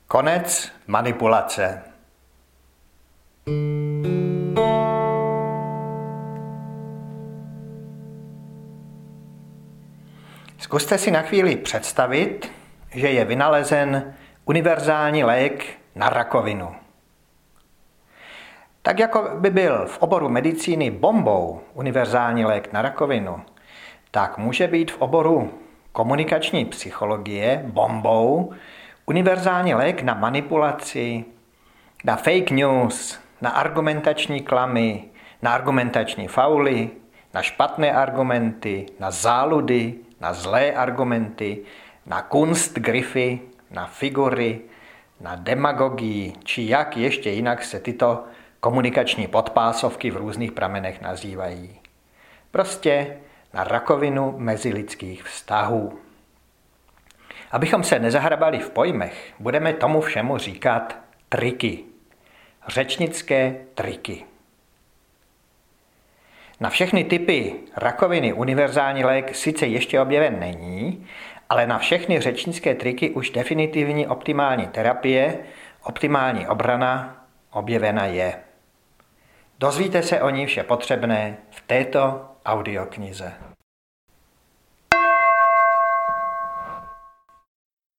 Konec manipulace. Zkuste si na chvíli představit, že je vynalezen univerzální lék na rakovinu. Tak jako by byl v oboru medicíny bombou univerzální lék na rakovinu, tak může být v oboru komunikační psychologie bombou univerzální lék na manipulaci, na fake news, na argumentační klamy, na argumentační fauly, na špatné argumenty, na záludy, na zlé argumenty, na kunstgrify, na figury, na demagogii, či jak ještě jinak se tyto komunikační podpásovky v různých pramenech nazývají. Prostě na rakovinu mezilidských vztahů. Abychom se nezahrabali v pojmech, budeme tomu všemu říkat triky. Řečnické triky. Na všechny typy rakoviny univerzální lék sice ještě objeven není, ale na všechny řečnické triky už definitivní optimální terapie, optimální obrana objevena je. Dozvíte se o ní vše potřebné v této audioknize.